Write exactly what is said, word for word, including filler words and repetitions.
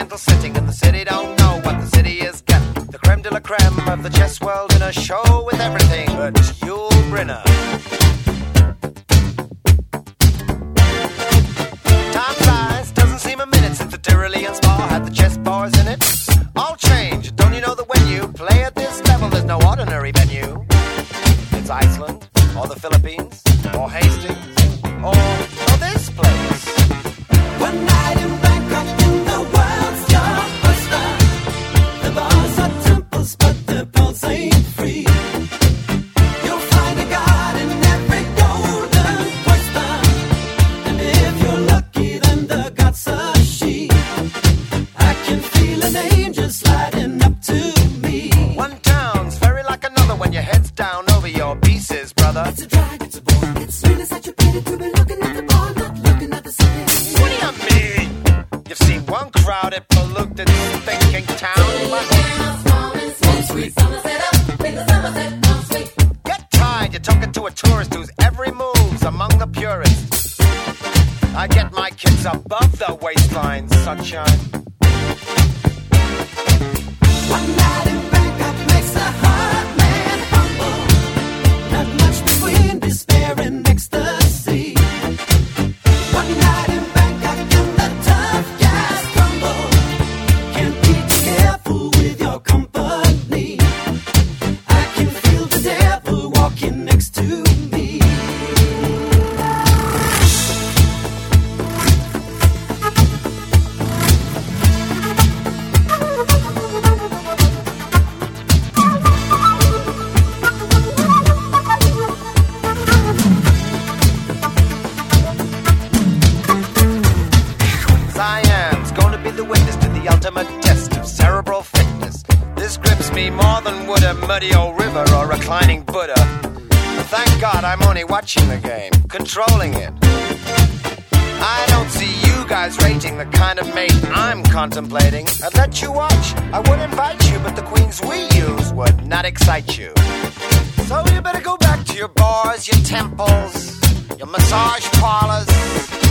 gentle setting, and the city don't know what the city is getting. The creme de la creme of the chess world in a show with everything but Yul Brynner. Time flies, doesn't seem a minute since the Tyrolean spa had the chess bars in it. All change, don't you know that when you play at this level, there's no ordinary venue? It's Iceland, or the Philippines, or Hastings, or, or this place. One night in Bangkok in the world's your oyster. The bars are temples, but the pulse ain't free. You'll find a god in every golden oyster, and if you're lucky, then the god's a she. I can feel an angel sliding up to me. One town's very like another when your head's down over your pieces, brother. It's a drag, it's a bore. It's really such a pity to be looking at the bar, not looking at the city. What do you mean? You've seen one crowded, polluted, thinking town, but get tired, you're talking to a tourist whose every move's among the purists. I get my kids above the waistline, sunshine. One night in Bangkok makes a hard man humble. Not much between despair and ecstasy. One night in Bangkok and the tough guys crumble. Can't be too careful with your company. I can feel the devil walking next to me. Cyan's going to be the witness to the ultimate test of cerebral fitness. This grips me more than would a muddy old river or reclining Buddha. But thank God I'm only watching the game, controlling it. I don't see you guys rating the kind of mate I'm contemplating. I'd let you watch, I would invite you, but the queens we use would not excite you. So you better go back to your bars, your temples, your massage parlors,